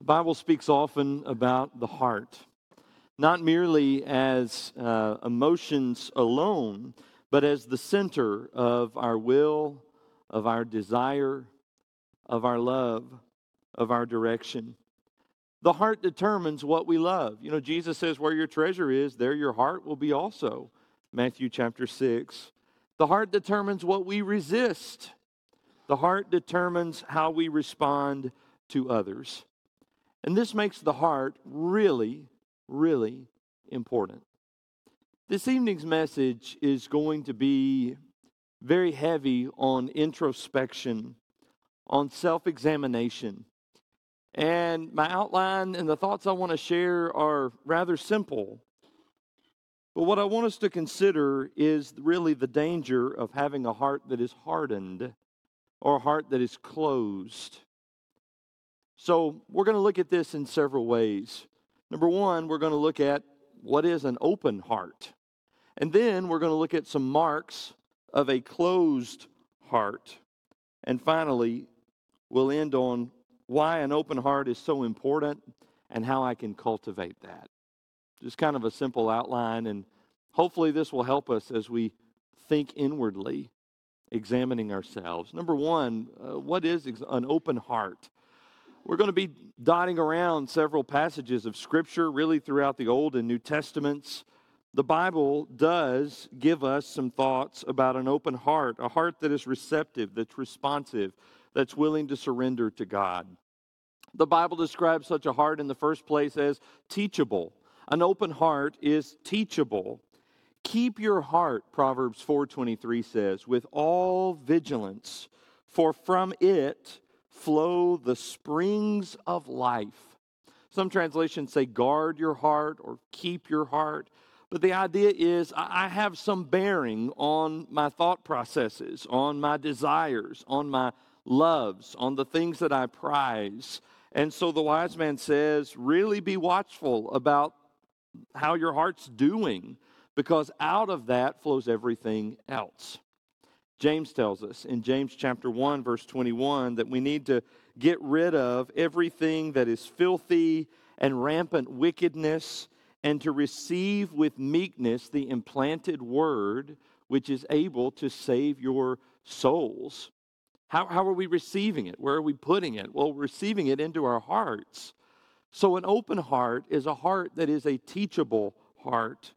The Bible speaks often about the heart, not merely as emotions alone, but as the center of our will, of our desire, of our love, of our direction. The heart determines what we love. You know, Jesus says, where your treasure is, there your heart will be also. Matthew chapter 6. The heart determines what we resist. The heart determines how we respond to others. And this makes the heart really, really important. This evening's message is going to be very heavy on introspection, on self-examination. And my outline and the thoughts I want to share are rather simple. But what I want us to consider is really the danger of having a heart that is hardened or a heart that is closed. So we're going to look at this in several ways. Number one, we're going to look at what is an open heart. And then we're going to look at some marks of a closed heart. And finally, we'll end on why an open heart is so important and how I can cultivate that. Just kind of a simple outline, and hopefully this will help us as we think inwardly, examining ourselves. Number one, what is an open heart? We're going to be dotting around several passages of Scripture, really throughout the Old and New Testaments. The Bible does give us some thoughts about an open heart, a heart that is receptive, that's responsive, that's willing to surrender to God. The Bible describes such a heart in the first place as teachable. An open heart is teachable. Keep your heart, Proverbs 4:23 says, with all vigilance, for from it flow the springs of life. Some translations say guard your heart or keep your heart. But the idea is I have some bearing on my thought processes, on my desires, on my loves, on the things that I prize. And so the wise man says, really be watchful about how your heart's doing, because out of that flows everything else. James tells us in James chapter 1, verse 21, that we need to get rid of everything that is filthy and rampant wickedness, and to receive with meekness the implanted word, which is able to save your souls. How are we receiving it? Where are we putting it? Well, we're receiving it into our hearts. So an open heart is a heart that is a teachable heart.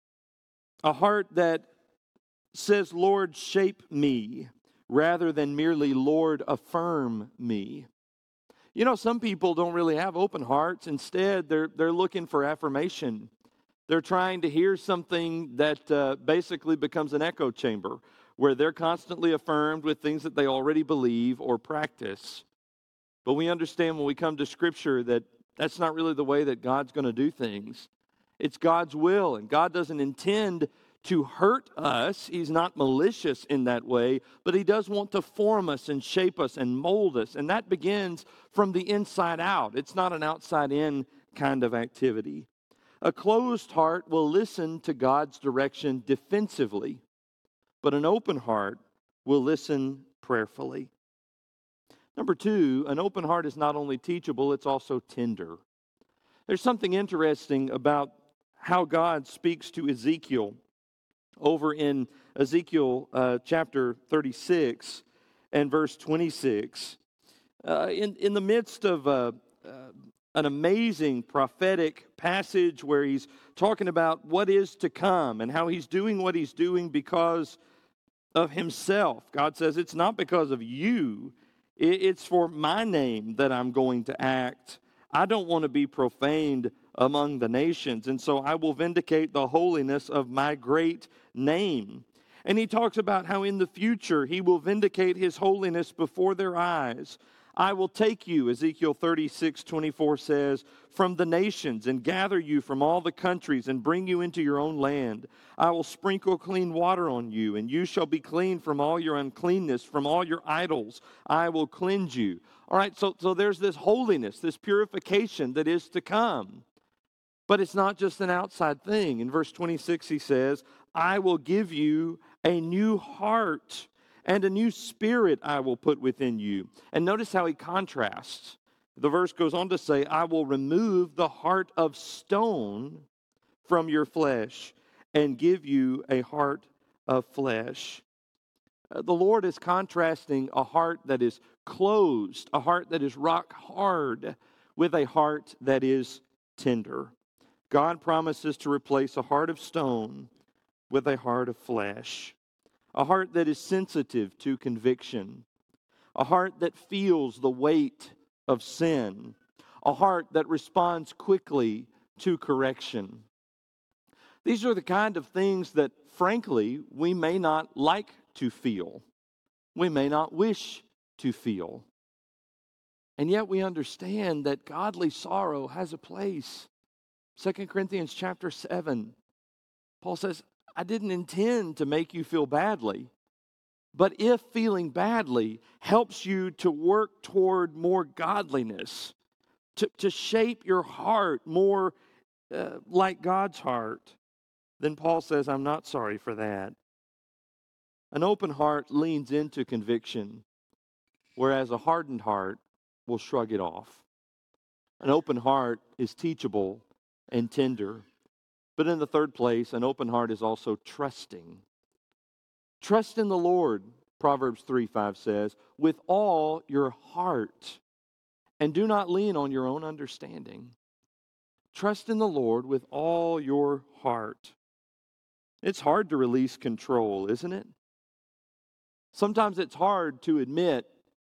A heart that says, Lord, shape me, rather than merely, Lord, affirm me. You know, some people don't really have open hearts. Instead, they're looking for affirmation. They're trying to hear something that basically becomes an echo chamber, where they're constantly affirmed with things that they already believe or practice. But we understand when we come to Scripture that that's not really the way that God's going to do things. It's God's will, and God doesn't intend to hurt us. He's not malicious in that way, but He does want to form us and shape us and mold us, and that begins from the inside out. It's not an outside-in kind of activity. A closed heart will listen to God's direction defensively, but an open heart will listen prayerfully. Number two, an open heart is not only teachable, it's also tender. There's something interesting about how God speaks to Ezekiel over in Ezekiel chapter 36 and verse 26. In the midst of an amazing prophetic passage where he's talking about what is to come and how he's doing what he's doing because of himself. God says, it's not because of you. It's for my name that I'm going to act. I don't want to be profaned among the nations, and so I will vindicate the holiness of my great name. And he talks about how in the future he will vindicate his holiness before their eyes. I will take you, Ezekiel 36:24 says, from the nations and gather you from all the countries and bring you into your own land. I will sprinkle clean water on you, and you shall be clean from all your uncleanness, from all your idols. I will cleanse you. All right, so there's this holiness, this purification that is to come. But it's not just an outside thing. In verse 26 he says, I will give you a new heart, and a new spirit I will put within you. And notice how he contrasts. The verse goes on to say, I will remove the heart of stone from your flesh and give you a heart of flesh. The Lord is contrasting a heart that is closed, a heart that is rock hard, with a heart that is tender. God promises to replace a heart of stone with a heart of flesh, a heart that is sensitive to conviction, a heart that feels the weight of sin, a heart that responds quickly to correction. These are the kind of things that, frankly, we may not like to feel. We may not wish to feel. And yet we understand that godly sorrow has a place. 2 Corinthians chapter 7, Paul says, I didn't intend to make you feel badly, but if feeling badly helps you to work toward more godliness, to shape your heart more like God's heart, then Paul says, I'm not sorry for that. An open heart leans into conviction, whereas a hardened heart will shrug it off. An open heart is teachable and tender. But in the third place, an open heart is also trusting. Trust in the Lord, Proverbs 3:5 says, with all your heart, and do not lean on your own understanding. Trust in the Lord with all your heart. It's hard to release control, isn't it? Sometimes it's hard to admit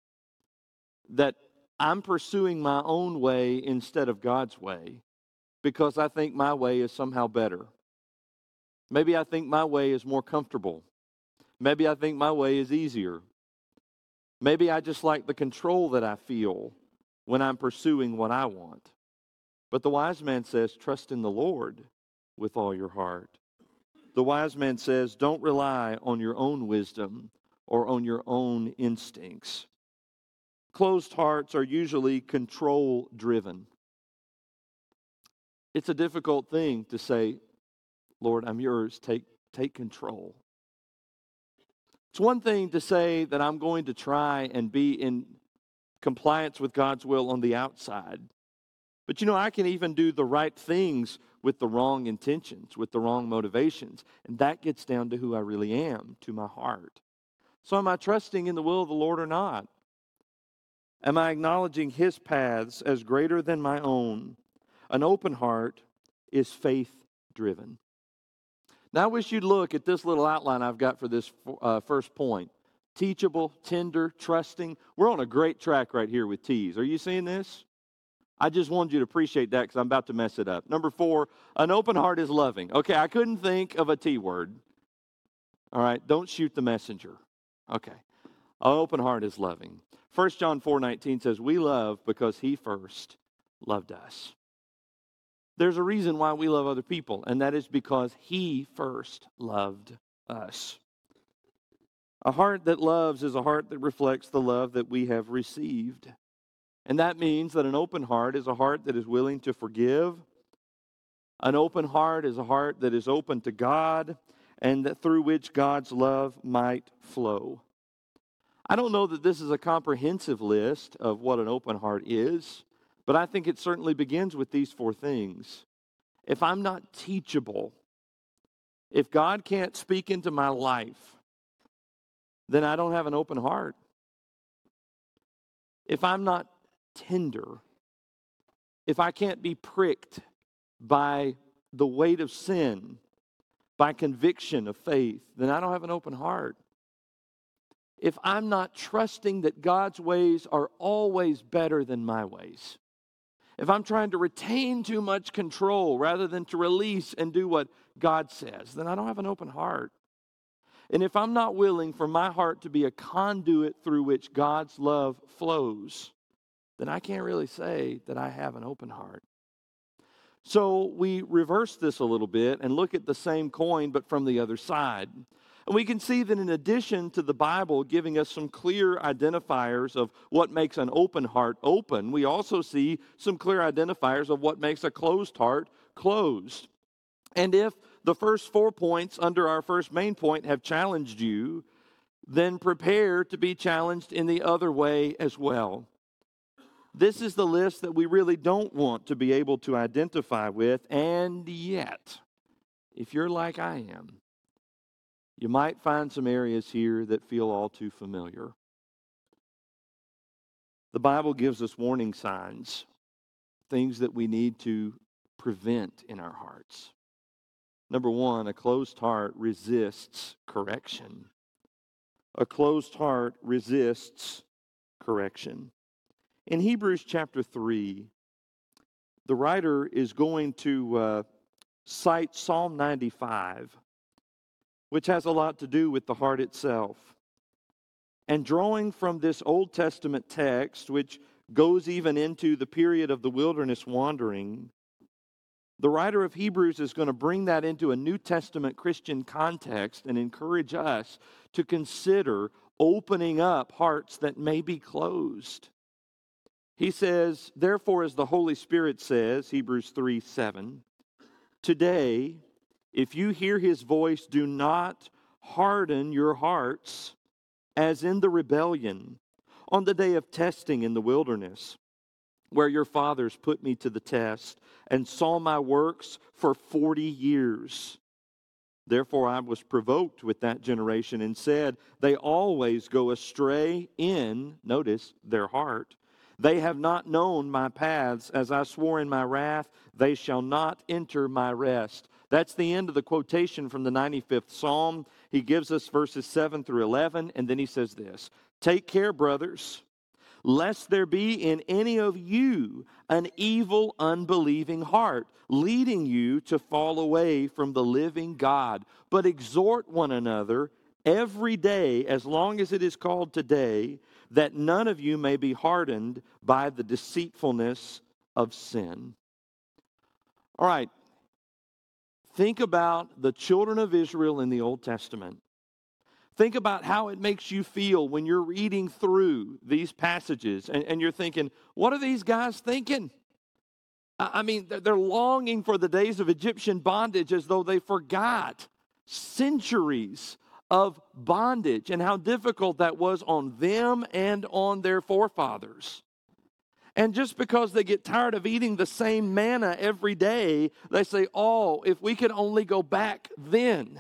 that I'm pursuing my own way instead of God's way because I think my way is somehow better. Maybe I think my way is more comfortable. Maybe I think my way is easier. Maybe I just like the control that I feel when I'm pursuing what I want. But the wise man says, trust in the Lord with all your heart. The wise man says, don't rely on your own wisdom or on your own instincts. Closed hearts are usually control-driven. It's a difficult thing to say, Lord, I'm yours, take control. It's one thing to say that I'm going to try and be in compliance with God's will on the outside. But I can even do the right things with the wrong intentions, with the wrong motivations. And that gets down to who I really am, to my heart. So am I trusting in the will of the Lord or not? Am I acknowledging His paths as greater than my own? An open heart is faith-driven. Now I wish you'd look at this little outline I've got for this first point. Teachable, tender, trusting. We're on a great track right here with T's. Are you seeing this? I just wanted you to appreciate that because I'm about to mess it up. Number 4, an open heart is loving. Okay, I couldn't think of a T word. All right, don't shoot the messenger. Okay, an open heart is loving. 1 John 4:19 says, we love because He first loved us. There's a reason why we love other people, and that is because He first loved us. A heart that loves is a heart that reflects the love that we have received. And that means that an open heart is a heart that is willing to forgive. An open heart is a heart that is open to God and that through which God's love might flow. I don't know that this is a comprehensive list of what an open heart is, but I think it certainly begins with these 4 things. If I'm not teachable, if God can't speak into my life, then I don't have an open heart. If I'm not tender, if I can't be pricked by the weight of sin, by conviction of faith, then I don't have an open heart. If I'm not trusting that God's ways are always better than my ways, if I'm trying to retain too much control rather than to release and do what God says, then I don't have an open heart. And if I'm not willing for my heart to be a conduit through which God's love flows, then I can't really say that I have an open heart. So we reverse this a little bit and look at the same coin but from the other side. And we can see that in addition to the Bible giving us some clear identifiers of what makes an open heart open, we also see some clear identifiers of what makes a closed heart closed. And if the first 4 points under our first main point have challenged you, then prepare to be challenged in the other way as well. This is the list that we really don't want to be able to identify with, and yet, if you're like I am, you might find some areas here that feel all too familiar. The Bible gives us warning signs, things that we need to prevent in our hearts. Number one, a closed heart resists correction. A closed heart resists correction. In Hebrews chapter 3, the writer is going to cite Psalm 95, which has a lot to do with the heart itself. And drawing from this Old Testament text, which goes even into the period of the wilderness wandering, the writer of Hebrews is going to bring that into a New Testament Christian context and encourage us to consider opening up hearts that may be closed. He says, therefore, as the Holy Spirit says, Hebrews 3:7, today, if you hear his voice, do not harden your hearts as in the rebellion on the day of testing in the wilderness, where your fathers put me to the test and saw my works for 40 years. Therefore I was provoked with that generation and said, they always go astray in, notice, their heart. They have not known my paths. As I swore in my wrath, they shall not enter my rest. That's the end of the quotation from the 95th Psalm. He gives us verses 7 through 11, and then he says this, take care, brothers, lest there be in any of you an evil, unbelieving heart, leading you to fall away from the living God. But exhort one another every day, as long as it is called today, that none of you may be hardened by the deceitfulness of sin. All right, think about the children of Israel in the Old Testament. Think about how it makes you feel when you're reading through these passages and you're thinking, what are these guys thinking? I mean, they're longing for the days of Egyptian bondage as though they forgot centuries of bondage and how difficult that was on them and on their forefathers. And just because they get tired of eating the same manna every day, they say, oh, if we could only go back then.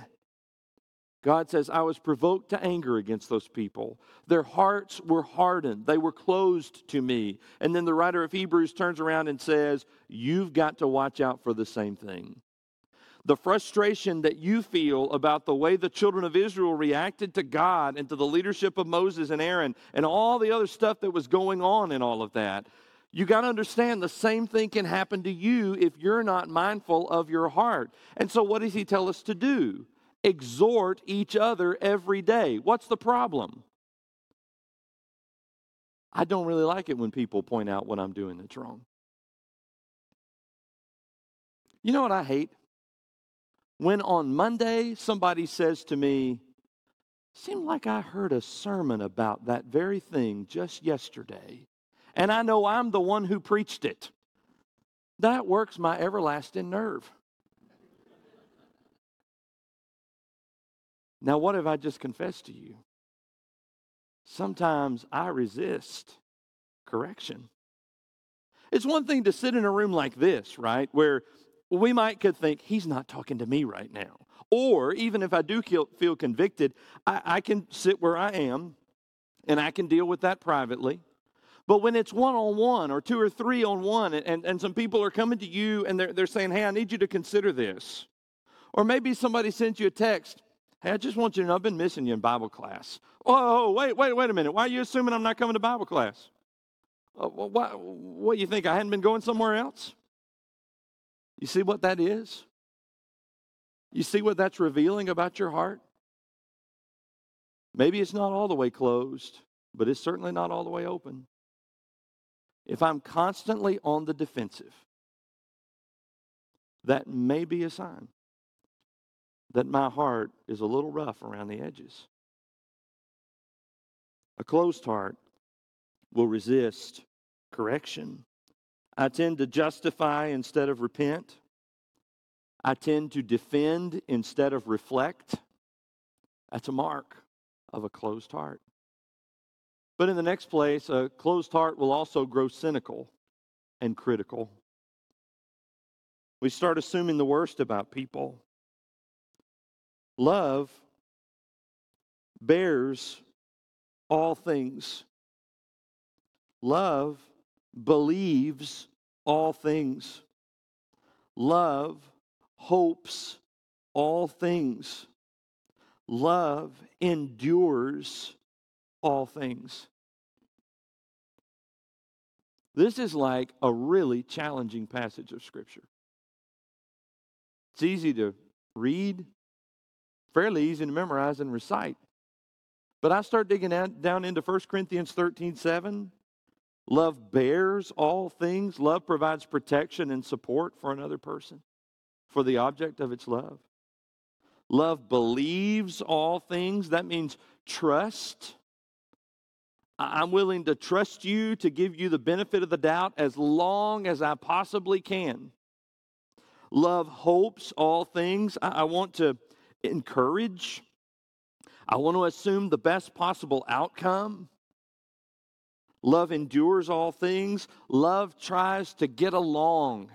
God says, I was provoked to anger against those people. Their hearts were hardened. They were closed to me. And then the writer of Hebrews turns around and says, you've got to watch out for the same thing. The frustration that you feel about the way the children of Israel reacted to God and to the leadership of Moses and Aaron and all the other stuff that was going on in all of that, you got to understand the same thing can happen to you if you're not mindful of your heart. And so what does he tell us to do? Exhort each other every day. What's the problem? I don't really like it when people point out what I'm doing that's wrong. You know what I hate? When on Monday somebody says to me, seemed like I heard a sermon about that very thing just yesterday, and I know I'm the one who preached it. That works my everlasting nerve. Now, what have I just confessed to you? Sometimes I resist correction. It's one thing to sit in a room like this, right, where we could think, he's not talking to me right now. Or even if I do feel convicted, I can sit where I am and I can deal with that privately. But when it's one-on-one or two or three on one and some people are coming to you and they're saying, hey, I need you to consider this. Or maybe somebody sends you a text, hey, I just want you to know I've been missing you in Bible class. Oh, wait a minute. Why are you assuming I'm not coming to Bible class? What you think, I hadn't been going somewhere else? You see what that is? You see what that's revealing about your heart? Maybe it's not all the way closed, but it's certainly not all the way open. If I'm constantly on the defensive, that may be a sign that my heart is a little rough around the edges. A closed heart will resist correction. I tend to justify instead of repent. I tend to defend instead of reflect. That's a mark of a closed heart. But in the next place, a closed heart will also grow cynical and critical. We start assuming the worst about people. Love bears all things. Love believes all things. Love hopes all things. Love endures all things. This is like a really challenging passage of Scripture. It's easy to read, fairly easy to memorize and recite. But I start digging down into 1 Corinthians 13:7. Love bears all things. Love provides protection and support for another person, for the object of its love. Love believes all things. That means trust. I'm willing to trust you, to give you the benefit of the doubt as long as I possibly can. Love hopes all things. I want to encourage. I want to assume the best possible outcome. Love endures all things. Love tries to get along.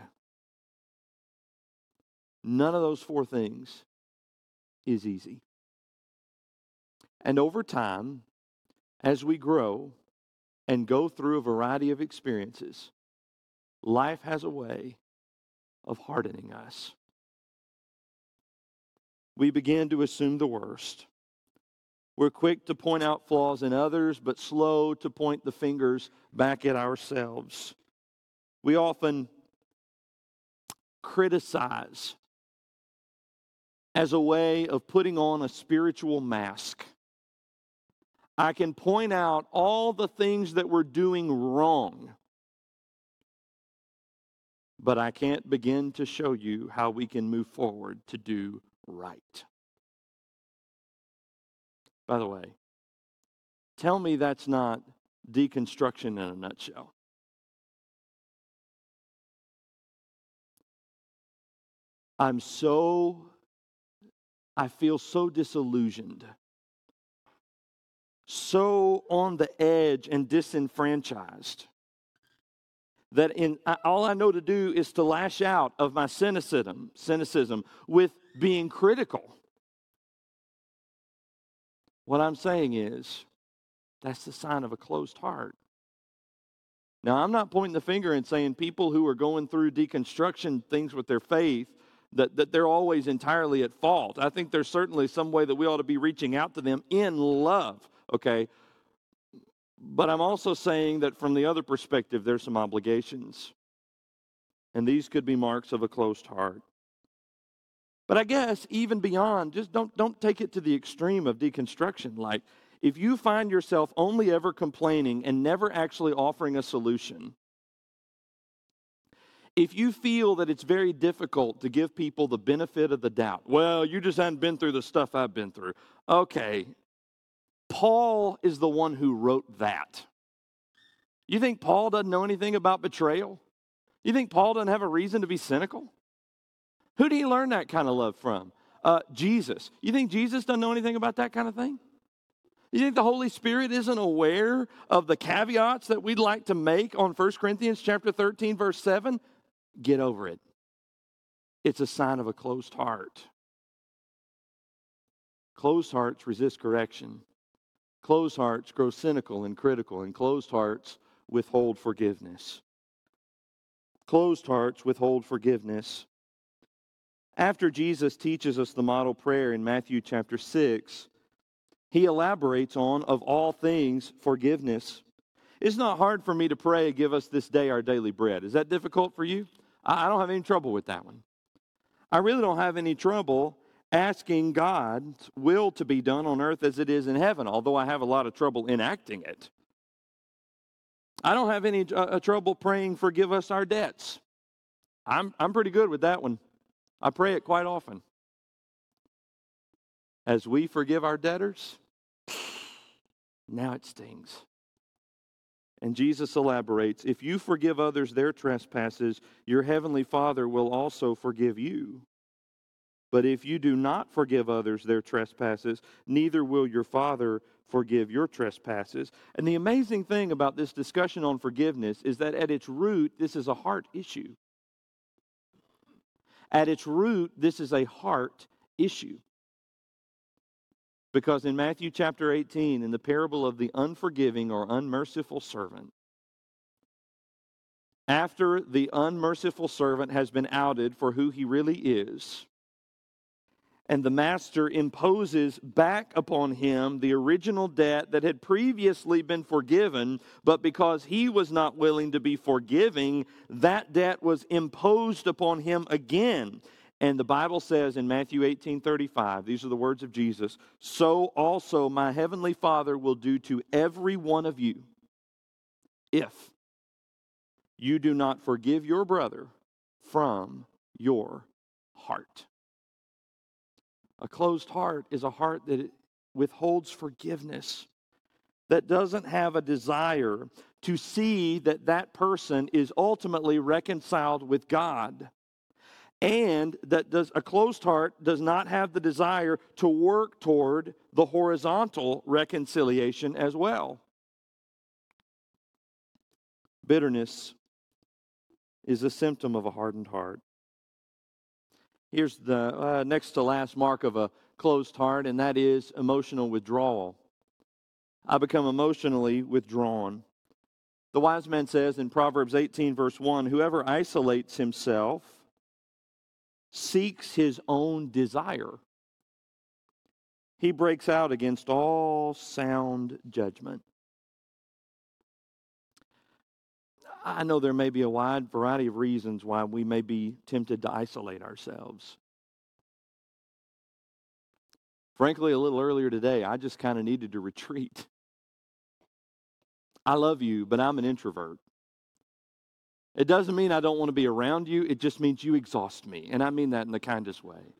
None of those four things is easy. And over time, as we grow and go through a variety of experiences, life has a way of hardening us. We begin to assume the worst. We're quick to point out flaws in others, but slow to point the fingers back at ourselves. We often criticize as a way of putting on a spiritual mask. I can point out all the things that we're doing wrong, but I can't begin to show you how we can move forward to do right. By the way, tell me that's not deconstruction in a nutshell. I feel so disillusioned, so on the edge and disenfranchised, that all I know to do is to lash out of my cynicism with being critical. What I'm saying is, that's the sign of a closed heart. Now, I'm not pointing the finger and saying people who are going through deconstruction things with their faith, that they're always entirely at fault. I think there's certainly some way that we ought to be reaching out to them in love, okay? But I'm also saying that from the other perspective, there's some obligations. And these could be marks of a closed heart. But I guess even beyond, just don't take it to the extreme of deconstruction. Like, if you find yourself only ever complaining and never actually offering a solution, if you feel that it's very difficult to give people the benefit of the doubt, well, you just haven't been through the stuff I've been through. Okay, Paul is the one who wrote that. You think Paul doesn't know anything about betrayal? You think Paul doesn't have a reason to be cynical? Who did he learn that kind of love from? Jesus. You think Jesus doesn't know anything about that kind of thing? You think the Holy Spirit isn't aware of the caveats that we'd like to make on 1 Corinthians chapter 13, verse 7? Get over it. It's a sign of a closed heart. Closed hearts resist correction. Closed hearts grow cynical and critical, and closed hearts withhold forgiveness. Closed hearts withhold forgiveness. After Jesus teaches us the model prayer in Matthew chapter 6, he elaborates on, of all things, forgiveness. It's not hard for me to pray, give us this day our daily bread. Is that difficult for you? I don't have any trouble with that one. I really don't have any trouble asking God's will to be done on earth as it is in heaven, although I have a lot of trouble enacting it. I don't have any trouble praying, forgive us our debts. I'm pretty good with that one. I pray it quite often. As we forgive our debtors, now it stings. And Jesus elaborates, if you forgive others their trespasses, your heavenly Father will also forgive you. But if you do not forgive others their trespasses, neither will your Father forgive your trespasses. And the amazing thing about this discussion on forgiveness is that at its root, this is a heart issue. At its root, this is a heart issue. Because in Matthew chapter 18, in the parable of the unforgiving or unmerciful servant, after the unmerciful servant has been outed for who he really is, and the master imposes back upon him the original debt that had previously been forgiven, but because he was not willing to be forgiving, that debt was imposed upon him again. And the Bible says in Matthew 18:35, these are the words of Jesus, "So also my heavenly Father will do to every one of you if you do not forgive your brother from your heart." A closed heart is a heart that withholds forgiveness, that doesn't have a desire to see that that person is ultimately reconciled with God. And a closed heart does not have the desire to work toward the horizontal reconciliation as well. Bitterness is a symptom of a hardened heart. Here's the next to last mark of a closed heart, and that is emotional withdrawal. I become emotionally withdrawn. The wise man says in Proverbs 18, verse 1, "Whoever isolates himself seeks his own desire. He breaks out against all sound judgment." I know there may be a wide variety of reasons why we may be tempted to isolate ourselves. Frankly, a little earlier today, I just kind of needed to retreat. I love you, but I'm an introvert. It doesn't mean I don't want to be around you. It just means you exhaust me. And I mean that in the kindest way.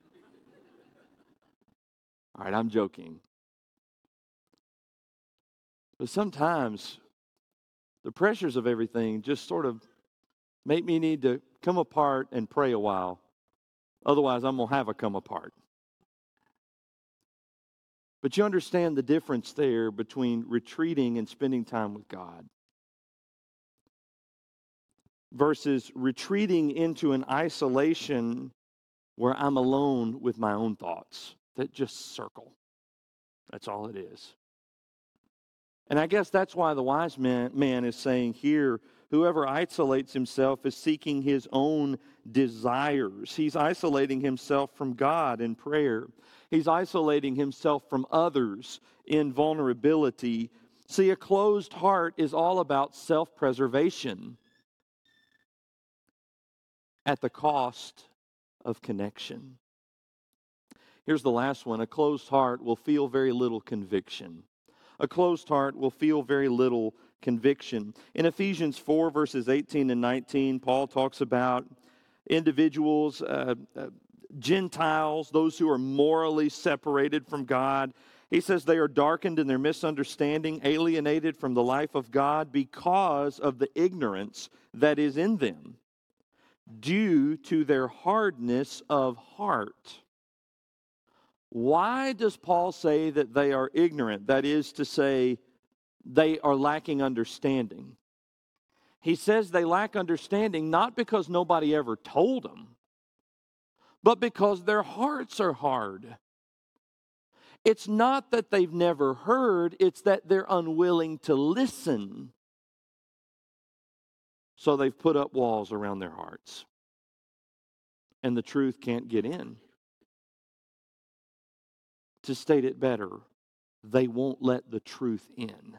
All right, I'm joking. But sometimes the pressures of everything just sort of make me need to come apart and pray a while. Otherwise, I'm going to have a come apart. But you understand the difference there between retreating and spending time with God versus retreating into an isolation where I'm alone with my own thoughts that just circle. That's all it is. And I guess that's why the wise man is saying here, whoever isolates himself is seeking his own desires. He's isolating himself from God in prayer. He's isolating himself from others in vulnerability. See, a closed heart is all about self-preservation at the cost of connection. Here's the last one. A closed heart will feel very little conviction. A closed heart will feel very little conviction. In Ephesians 4, verses 18 and 19, Paul talks about individuals, Gentiles, those who are morally separated from God. He says they are darkened in their misunderstanding, alienated from the life of God because of the ignorance that is in them, due to their hardness of heart. Why does Paul say that they are ignorant? That is to say, they are lacking understanding. He says they lack understanding not because nobody ever told them, but because their hearts are hard. It's not that they've never heard, it's that they're unwilling to listen. So they've put up walls around their hearts, and the truth can't get in. To state it better, they won't let the truth in.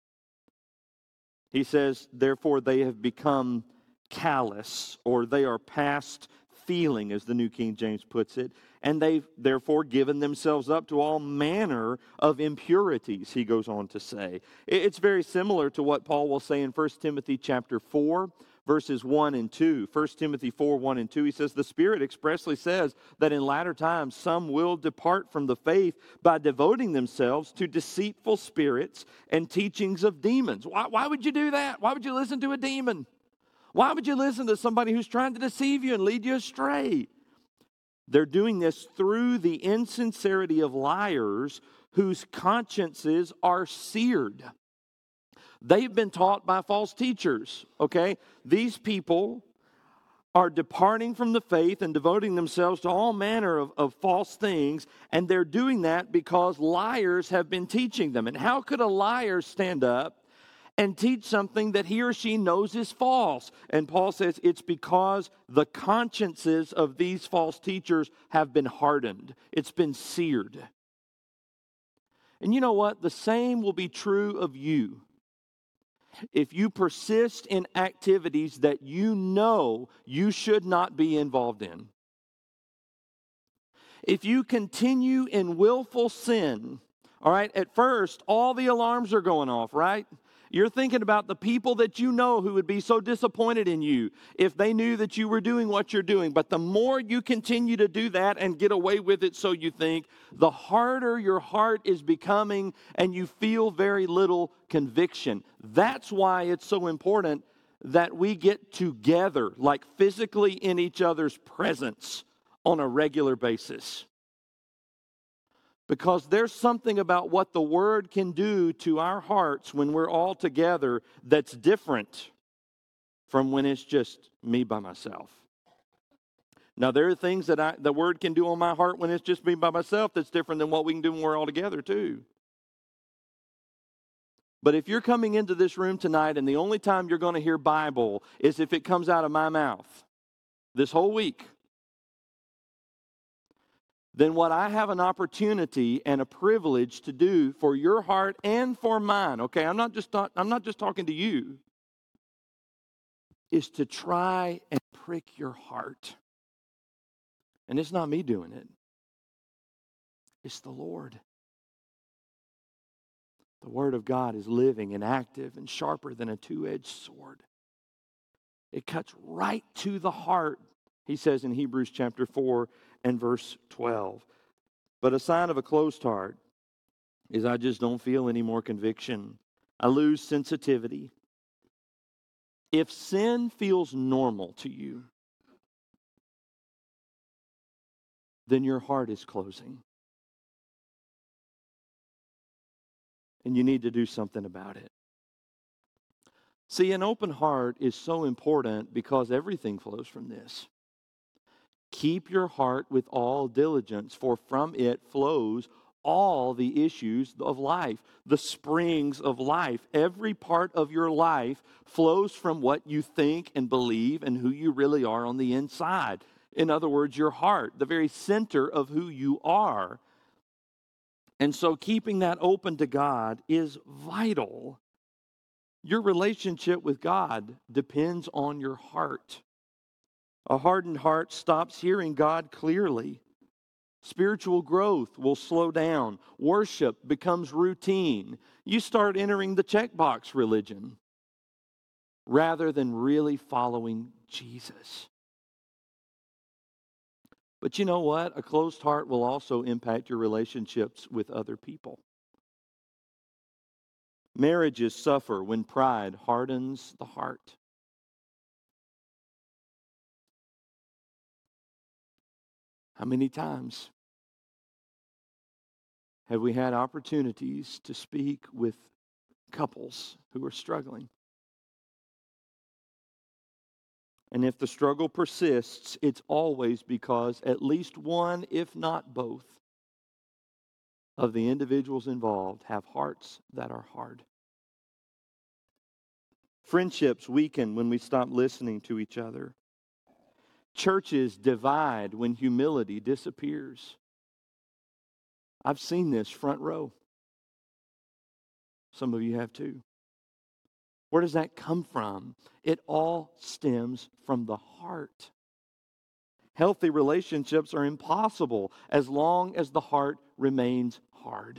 He says, therefore, they have become callous, or they are past feeling, as the New King James puts it, and they've therefore given themselves up to all manner of impurities, he goes on to say. It's very similar to what Paul will say in 1 Timothy chapter 4, verses 1 and 2. 1 Timothy 4, 1 and 2, he says, the Spirit expressly says that in latter times some will depart from the faith by devoting themselves to deceitful spirits and teachings of demons. Why would you do that? Why would you listen to a demon? Why would you listen to somebody who's trying to deceive you and lead you astray? They're doing this through the insincerity of liars whose consciences are seared. They've been taught by false teachers, okay? These people are departing from the faith and devoting themselves to all manner of false things, and they're doing that because liars have been teaching them. And how could a liar stand up and teach something that he or she knows is false? And Paul says it's because the consciences of these false teachers have been hardened. It's been seared. And you know what? The same will be true of you. If you persist in activities that you know you should not be involved in, if you continue in willful sin, all right, at first, all the alarms are going off, right? You're thinking about the people that you know who would be so disappointed in you if they knew that you were doing what you're doing. But the more you continue to do that and get away with it, so you think, the harder your heart is becoming and you feel very little conviction. That's why it's so important that we get together, like physically in each other's presence on a regular basis. Because there's something about what the Word can do to our hearts when we're all together that's different from when it's just me by myself. Now, there are things that the Word can do on my heart when it's just me by myself that's different than what we can do when we're all together too. But if you're coming into this room tonight and the only time you're going to hear Bible is if it comes out of my mouth this whole week, then what I have an opportunity and a privilege to do for your heart and for mine, okay, I'm not just talking to you, is to try and prick your heart. And it's not me doing it. It's the Lord. The Word of God is living and active and sharper than a two-edged sword. It cuts right to the heart, he says in Hebrews chapter 4 and verse 12. But a sign of a closed heart is I just don't feel any more conviction. I lose sensitivity. If sin feels normal to you, then your heart is closing. And you need to do something about it. See, an open heart is so important because everything flows from this. Keep your heart with all diligence, for from it flows all the issues of life, the springs of life. Every part of your life flows from what you think and believe and who you really are on the inside. In other words, your heart, the very center of who you are. And so keeping that open to God is vital. Your relationship with God depends on your heart. A hardened heart stops hearing God clearly. Spiritual growth will slow down. Worship becomes routine. You start entering the checkbox religion rather than really following Jesus. But you know what? A closed heart will also impact your relationships with other people. Marriages suffer when pride hardens the heart. How many times have we had opportunities to speak with couples who are struggling? And if the struggle persists, it's always because at least one, if not both, of the individuals involved have hearts that are hard. Friendships weaken when we stop listening to each other. Churches divide when humility disappears. I've seen this front row. Some of you have too. Where does that come from? It all stems from the heart. Healthy relationships are impossible as long as the heart remains hard.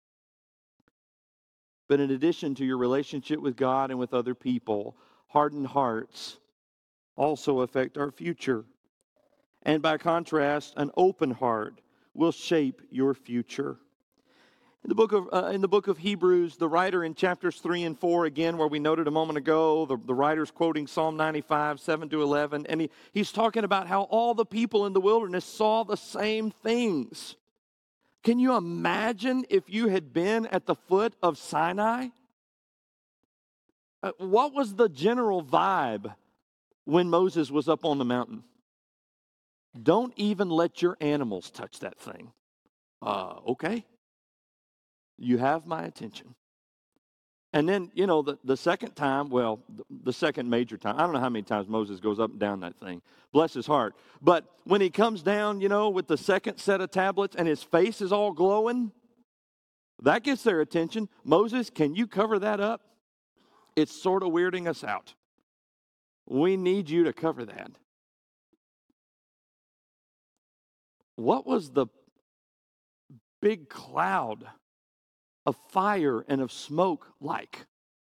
But in addition to your relationship with God and with other people, hardened hearts also affect our future. And by contrast, an open heart will shape your future. In the book of Hebrews, the writer in chapters 3 and 4, again, where we noted a moment ago, the writer's quoting Psalm 95, 7 to 11, and he's talking about how all the people in the wilderness saw the same things. Can you imagine if you had been at the foot of Sinai? What was the general vibe when Moses was up on the mountain? Don't even let your animals touch that thing. Okay. You have my attention. And then, the second time, the second major time, I don't know how many times Moses goes up and down that thing. Bless his heart. But when he comes down, with the second set of tablets and his face is all glowing, that gets their attention. Moses, can you cover that up? It's sort of weirding us out. We need you to cover that. What was the big cloud of fire and of smoke like?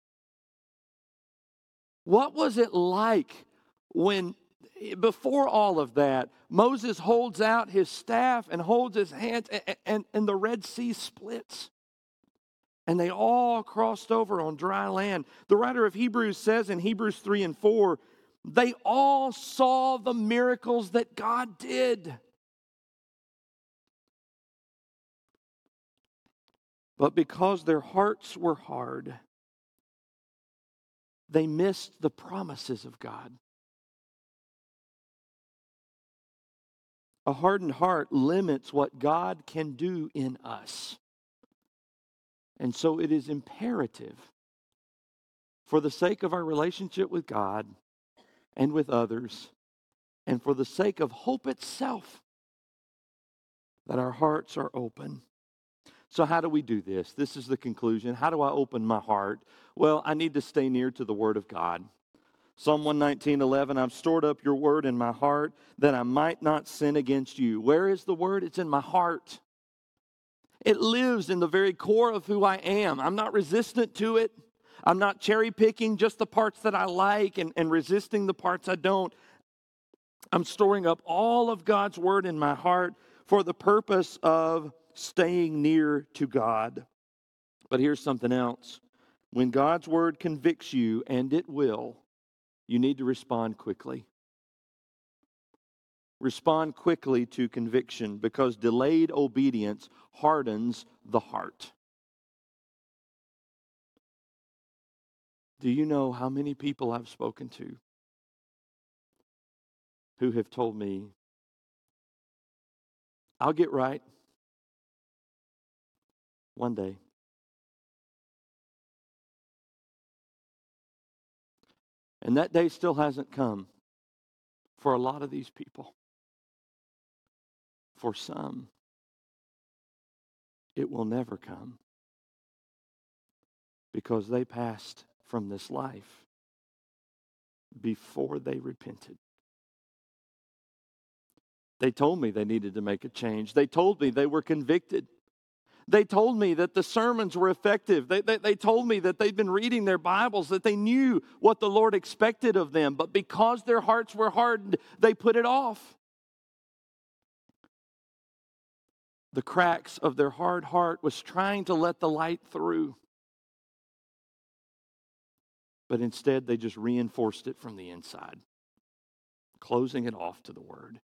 What was it like when, before all of that, Moses holds out his staff and holds his hands and the Red Sea splits? And they all crossed over on dry land. The writer of Hebrews says in Hebrews 3 and 4, they all saw the miracles that God did. But because their hearts were hard, they missed the promises of God. A hardened heart limits what God can do in us. And so it is imperative, for the sake of our relationship with God and with others, and for the sake of hope itself, that our hearts are open. So how do we do this? This is the conclusion. How do I open my heart? Well, I need to stay near to the Word of God. Psalm 119:11, I've stored up your word in my heart that I might not sin against you. Where is the word? It's in my heart. It lives in the very core of who I am. I'm not resistant to it. I'm not cherry picking just the parts that I like and resisting the parts I don't. I'm storing up all of God's word in my heart for the purpose of staying near to God. But here's something else. When God's word convicts you, and it will, you need to respond quickly. Respond quickly to conviction, because delayed obedience hardens the heart. Do you know how many people I've spoken to who have told me, I'll get right one day. And that day still hasn't come for a lot of these people. For some, it will never come, because they passed from this life before they repented. They told me they needed to make a change. They told me they were convicted. They told me that the sermons were effective. They told me that they'd been reading their Bibles, that they knew what the Lord expected of them. But because their hearts were hardened, they put it off. The cracks of their hard heart was trying to let the light through. But instead, they just reinforced it from the inside, closing it off to the Word.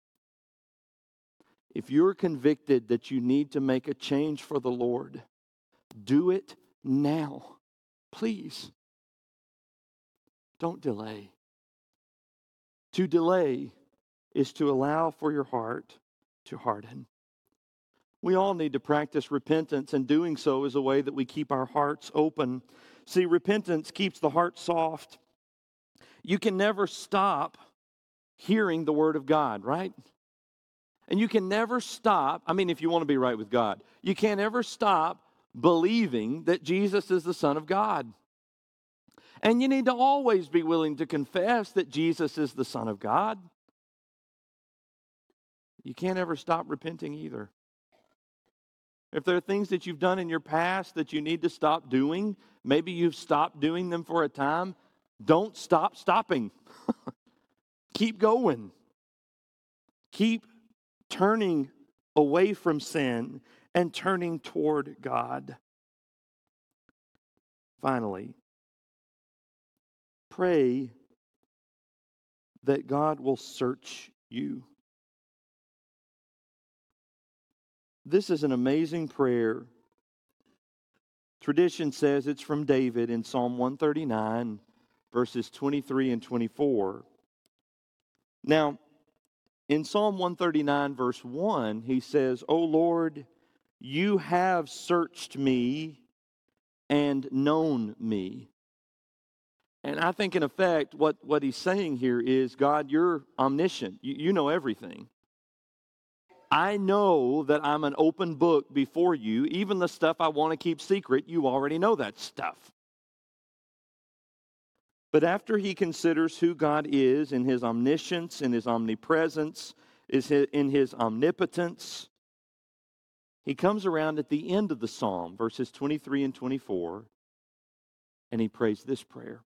If you're convicted that you need to make a change for the Lord, do it now. Please. Don't delay. To delay is to allow for your heart to harden. We all need to practice repentance, and doing so is a way that we keep our hearts open. See, repentance keeps the heart soft. You can never stop hearing the Word of God, right? And you can never stop, if you want to be right with God, you can't ever stop believing that Jesus is the Son of God. And you need to always be willing to confess that Jesus is the Son of God. You can't ever stop repenting either. If there are things that you've done in your past that you need to stop doing, maybe you've stopped doing them for a time, don't stop stopping. Keep going. Keep turning away from sin and turning toward God. Finally, pray that God will search you. This is an amazing prayer. Tradition says it's from David in Psalm 139, verses 23 and 24. Now, in Psalm 139, verse 1, he says, "O Lord, you have searched me and known me." And I think, in effect, what he's saying here is, God, you're omniscient. You know everything. I know that I'm an open book before you. Even the stuff I want to keep secret, you already know that stuff. But after he considers who God is in his omniscience, in his omnipresence, in his omnipotence, he comes around at the end of the psalm, verses 23 and 24, and he prays this prayer.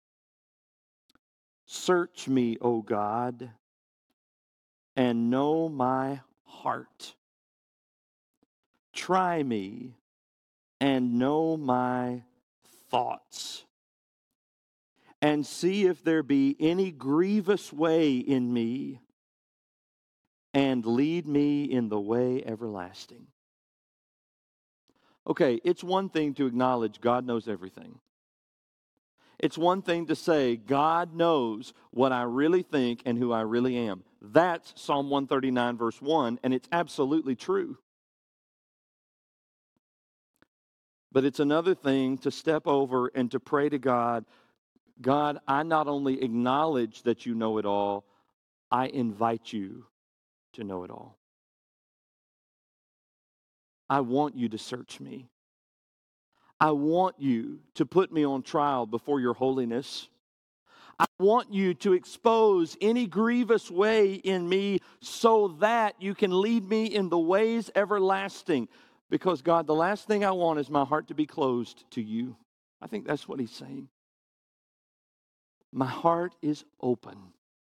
Search me, O God, and know my heart. Try me and know my thoughts, and see if there be any grievous way in me, and lead me in the way everlasting. Okay, it's one thing to acknowledge God knows everything. It's one thing to say, God knows what I really think and who I really am. That's Psalm 139, verse 1, and it's absolutely true. But it's another thing to step over and to pray to God, God, I not only acknowledge that you know it all, I invite you to know it all. I want you to search me. I want you to put me on trial before your holiness. I want you to expose any grievous way in me so that you can lead me in the ways everlasting. Because, God, the last thing I want is my heart to be closed to you. I think that's what he's saying. My heart is open.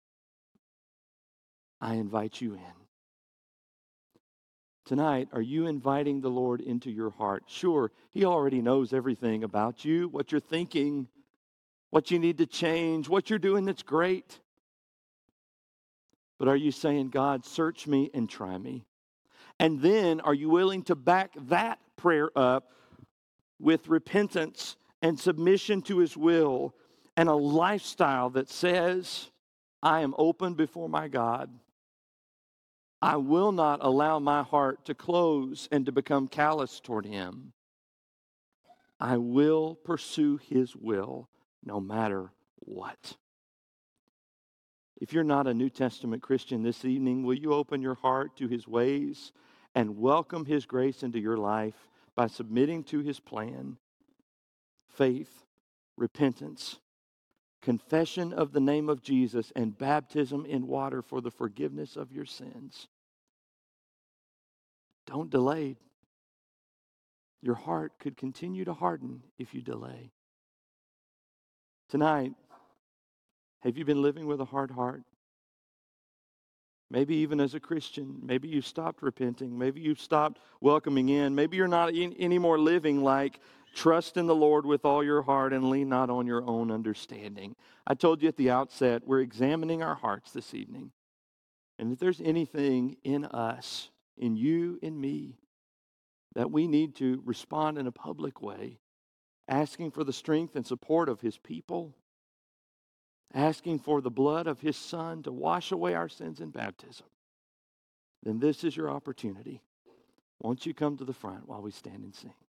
I invite you in. Tonight, are you inviting the Lord into your heart? Sure, he already knows everything about you, what you're thinking, what you need to change, what you're doing that's great. But are you saying, God, search me and try me? And then are you willing to back that prayer up with repentance and submission to his will and a lifestyle that says, I am open before my God. I will not allow my heart to close and to become callous toward him. I will pursue his will no matter what. If you're not a New Testament Christian this evening, will you open your heart to his ways and welcome his grace into your life by submitting to his plan? Faith, repentance, confession of the name of Jesus, and baptism in water for the forgiveness of your sins. Don't delay. Your heart could continue to harden if you delay. Tonight, have you been living with a hard heart? Maybe even as a Christian, maybe you've stopped repenting. Maybe you've stopped welcoming in. Maybe you're not anymore living like trust in the Lord with all your heart and lean not on your own understanding. I told you at the outset, we're examining our hearts this evening. And if there's anything in us, in you, in me, that we need to respond in a public way, asking for the strength and support of his people, asking for the blood of his Son to wash away our sins in baptism, then this is your opportunity. Won't you come to the front while we stand and sing?